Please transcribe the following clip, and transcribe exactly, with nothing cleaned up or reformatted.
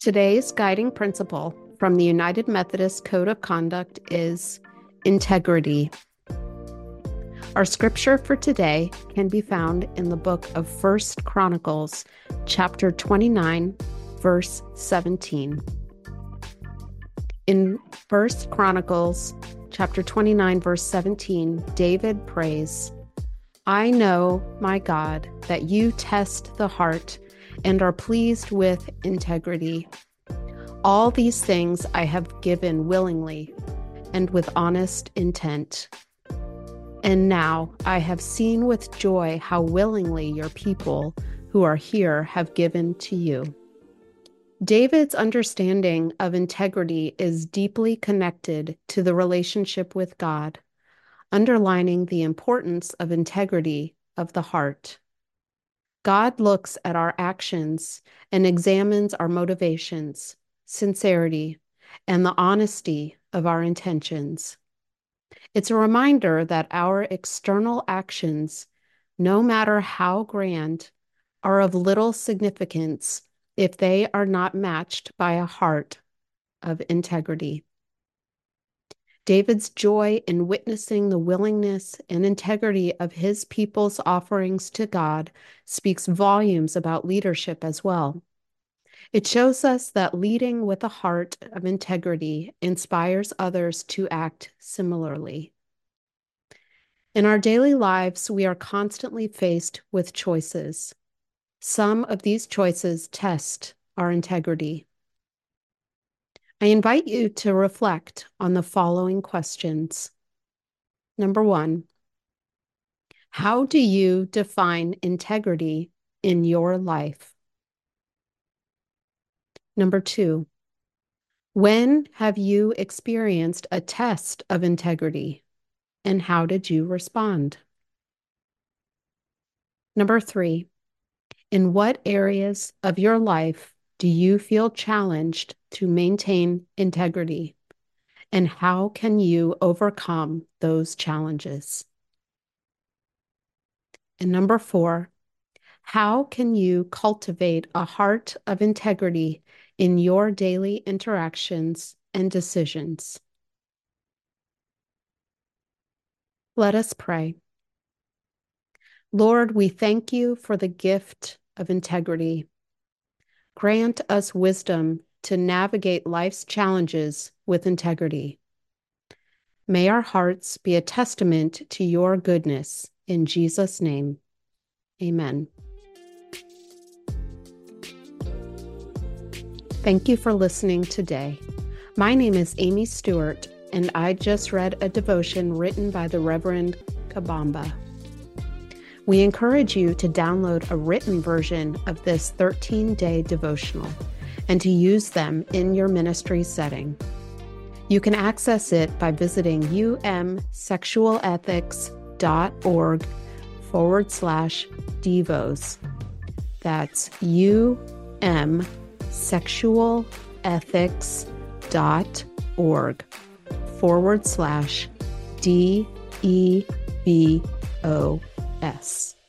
Today's guiding principle from the United Methodist Code of Conduct is integrity. Our scripture for today can be found in the book of First Chronicles, chapter twenty-nine, verse seventeen. In First Chronicles, chapter twenty-nine, verse seventeen, David prays, "I know, my God, that you test the heart and are pleased with integrity. All these things I have given willingly and with honest intent. And now I have seen with joy how willingly your people who are here have given to you." David's understanding of integrity is deeply connected to the relationship with God, underlining the importance of integrity of the heart. God looks at our actions and examines our motivations, sincerity, and the honesty of our intentions. It's a reminder that our external actions, no matter how grand, are of little significance if they are not matched by a heart of integrity. David's joy in witnessing the willingness and integrity of his people's offerings to God speaks volumes about leadership as well. It shows us that leading with a heart of integrity inspires others to act similarly. In our daily lives, we are constantly faced with choices. Some of these choices test our integrity. I invite you to reflect on the following questions. Number one, how do you define integrity in your life? Number two, when have you experienced a test of integrity, and how did you respond? Number three, in what areas of your life do you feel challenged to maintain integrity, and how can you overcome those challenges? And number four, how can you cultivate a heart of integrity in your daily interactions and decisions? Let us pray. Lord, we thank you for the gift of integrity. Grant us wisdom to navigate life's challenges with integrity. May our hearts be a testament to your goodness. In Jesus' name, amen. Thank you for listening today. My name is Amy Stewart, and I just read a devotion written by the Reverend Kabamba. We encourage you to download a written version of this thirteen-day devotional and to use them in your ministry setting. You can access it by visiting umsexualethics.org forward slash devos. That's umsexualethics.org forward slash D E V O S.